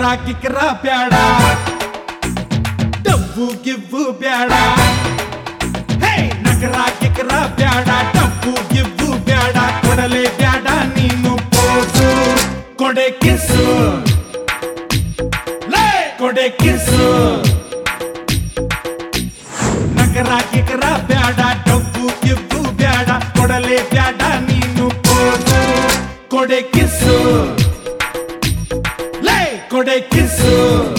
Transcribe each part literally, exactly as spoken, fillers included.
ಗಿಕ್ರ ಬ್ಯಾಡ ಡಬ್ಬು ಗಿವ್ವು ಬ್ಯಾಡ ಹೇ ನಗರ ಗಿಕ್ರ ಬ್ಯಾಡ ಡಬ್ಬು ಗಿವ್ವು ಬ್ಯಾಡ ಕೊಡಲೇ ಬ್ಯಾಡ ನೀನು ಪೋಸು ಕೊಡೆ ಕಿಸ್ಸು ಲೇ ಕೊಡೆ ಕಿಸ್ಸು ನಗರ ಗಿಕ್ರ ಬ್ಯಾಡ ಡಬ್ಬು ಗಿವ್ವು ಬ್ಯಾಡ ಕೊಡಲೇ ಬ್ಯಾಡ ನೀನು ಪೋಸು ಕೊಡೆ ಕಿಸ್ಸು ಲೇ ಕೊಡೆ ಕಿಸ್ಸು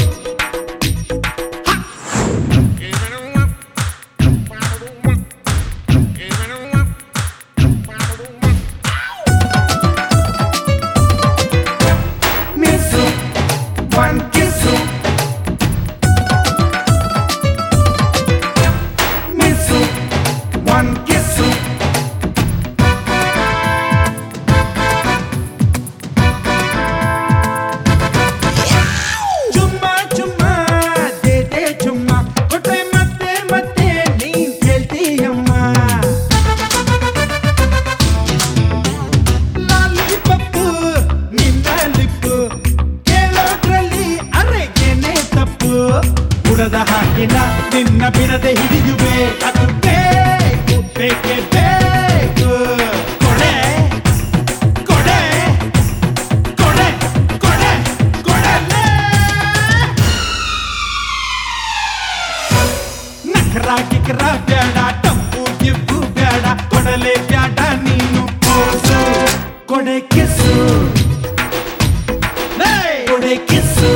ಹಾಕಿನ ನಿನ್ನ ಬಿಡದೆ ಹಿಡಿಯುವೆ ಅದು ಬೇಕು ಬೇಕೇ ಬೇಕು ಕೊಡೆ ಕೊಡೆ ಕೊಡೆ ಕೊಡೆ ಕೊಡಲೇ ನಖರ ಗಿಕ್ರ ಬ್ಯಾಡ ಟಪ್ಪು ಗಿವ್ವು ಬ್ಯಾಡ ಕೊಡಲೇ ಬ್ಯಾಡ ನೀನು ಪೋಸು ಕೊಡೆ ಕಿಸ್ಸು ಕೊಡೆ ಕಿಸ್ಸು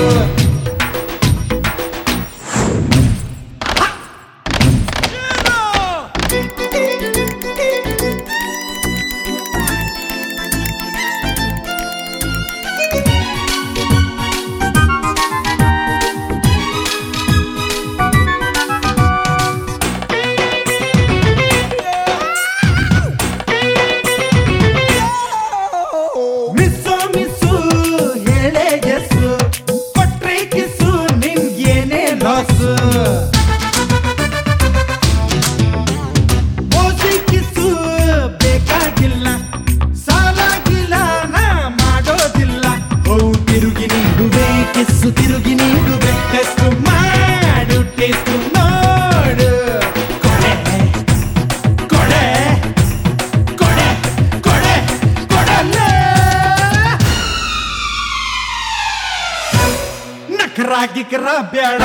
ಓಸಿ ಕಿಸ್ಸು ಬೇಕಾಗಿಲ್ಲ ಸಾಲಾಗಿಲ್ಲ ನಾ ಮಾಡೋದಿಲ್ಲ ಹೋ ತಿರುಗಿ ನೀಡುವೆ ಕಿಸ್ಸು ತಿರುಗಿ ನೀಡುವೆ ಟೆಸ್ಟ್ ಮಾಡು ಟೆಸ್ಟ್ ನೋಡು ಕೊಡೆ ಕೊಡೆ ಕೊಡೆ ಕೊಡೆ ಕೊಡಲೇ ನಖರ ಗಿಕ್ರ ಬ್ಯಾಡ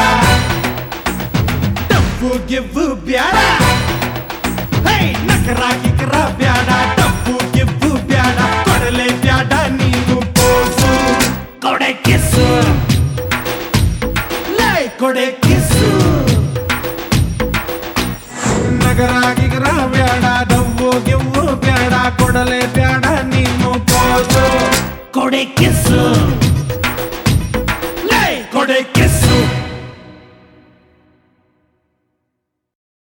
ಡಬ್ಬು ಗಿವ್ವು ಬ್ಯಾಡ ಹೇ ನಖರ ಗಿಕ್ರ ಬ್ಯಾಡ ಡಬ್ಬು ಗಿವ್ವು ಬ್ಯಾಡ ಕೊಡಲೇ ಬ್ಯಾಡ ನೀನು ಪೋಸು ಕೊಡೆ ಕಿಸ್ಸು ಲೇ ಕೊಡೆ ಕಿಸ್ಸು ನಗರ ಗಿಕ್ರ ಬ್ಯಾಡ ಡಬ್ಬು ಗಿವ್ವು ಬ್ಯಾಡ ಕೊಡಲೇ ಬ್ಯಾಡ ನೀನು ಪೋಸು ಕೊಡೆ ಕಿಸ್ಸು ಲೇ ಕೊಡೆ ಕಿಸ್ಸು